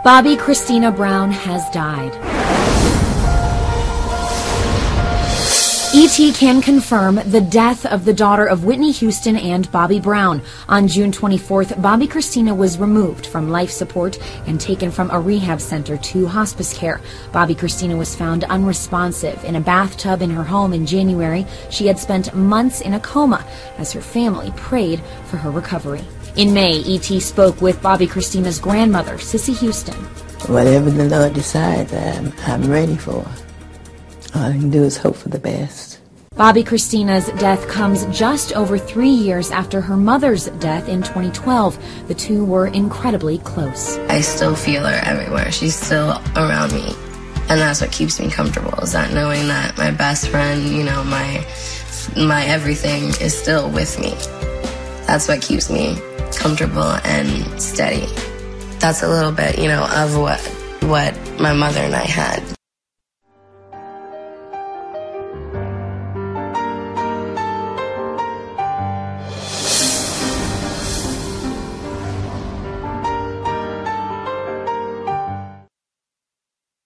Bobbi Kristina Brown has died. E.T. can confirm the death of the daughter of Whitney Houston and Bobby Brown. On June 24th, Bobbi Kristina was removed from life support and taken from a rehab center to hospice care. Bobbi Kristina was found unresponsive in a bathtub in her home in January. She had spent months in a coma as her family prayed for her recovery. In May, E.T. spoke with Bobbi Kristina's grandmother, Cissy Houston. Whatever the Lord decides, I'm ready for. All I can do is hope for the best. Bobbi Kristina's death comes just over 3 years after her mother's death in 2012. The two were incredibly close. I still feel her everywhere. She's still around me. And that's what keeps me comfortable, is that knowing that my best friend, you know, my everything is still with me. That's what keeps me comfortable and steady. That's a little bit, you know, of what my mother and I had.